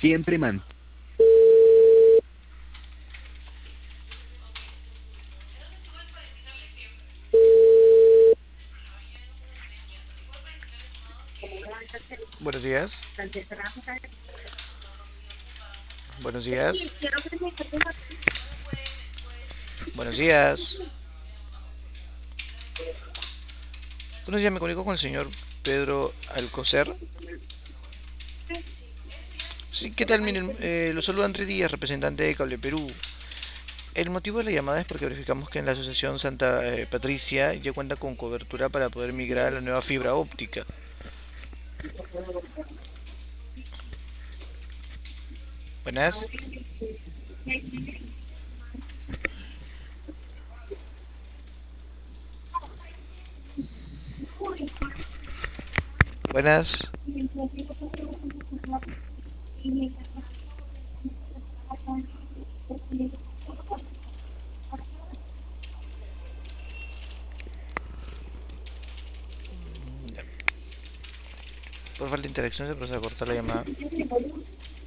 Siempre man. Buenos días. Buenos días. Buenos días. Buenos días, me comunico con el señor Pedro Alcocer. Sí, ¿qué tal? Miren, lo saluda Andrés Díaz, representante de Cable Perú. El motivo de la llamada es porque verificamos que en la Asociación Santa Patricia ya cuenta con cobertura para poder migrar a la nueva fibra óptica. Buenas. Buenas. Por falta de interacción se procede a cortar la llamada.